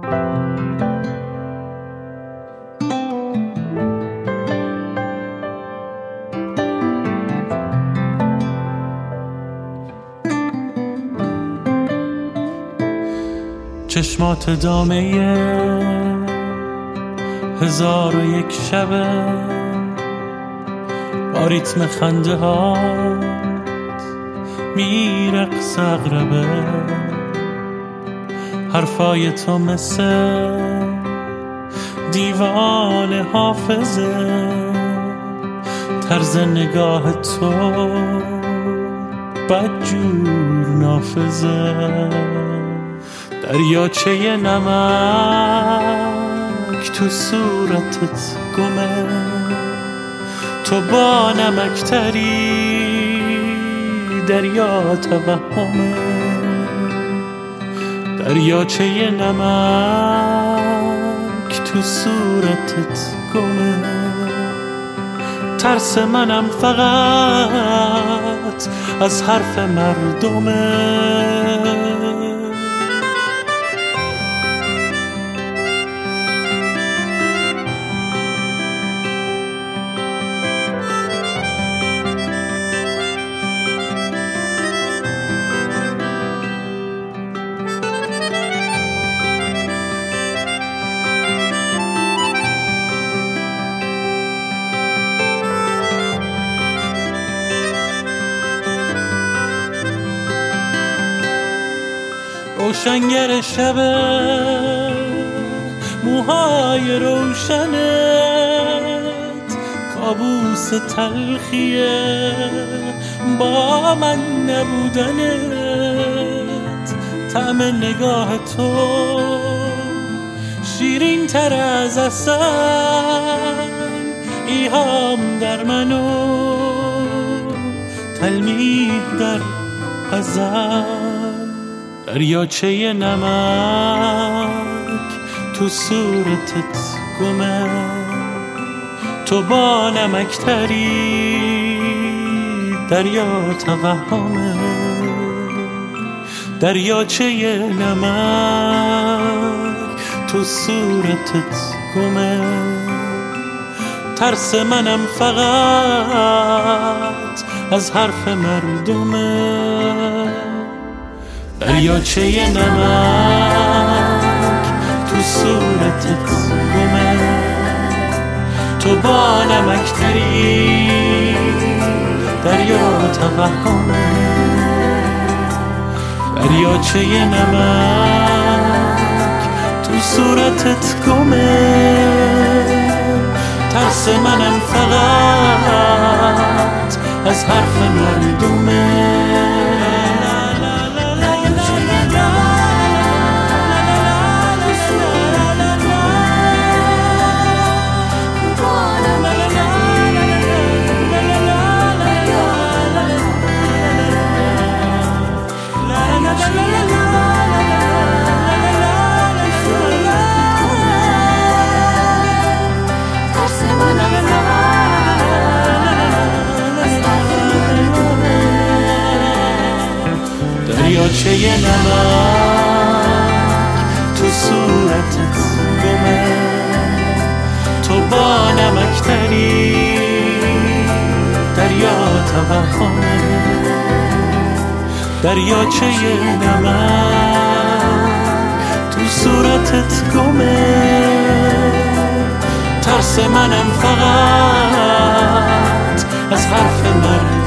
چشمات دامه 1001 شبه با ریتم خنده هات میرقص اغربه، حرفای تو مثل دیوان حافظه، طرز نگاه تو بدجور نافذه، دریاچه نمک تو صورتت گمه، تو با نمکتری دریا توهمه، دریاچه نمک تو صورتت گمه، ترس منم فقط از حرف مردمه. روشنگر شبه، موهای روشنت، کابوس تلخیه با من نبودنت، طعم نگاه تو شیرین تر از عسل، ایهام در منو تلمیح در غزل، دریاچه نمک تو صورتت گمه، تو با نمکتری دریا توهمه، دریاچه نمک تو صورتت گمه، ترس منم فقط از حرف مردمه، دریاچه نمک تو صورتت گمه، تو با نمکتری دریا توهمه، دریاچه نمک تو صورتت گمه، ترس منم فقط از حرف مردمه. دریاچه نمک تو صورتت گمه، تو با نمکتری دریا توهمه، دریاچه نمک تو صورتت گمه، ترس منم فقط از حرف مرد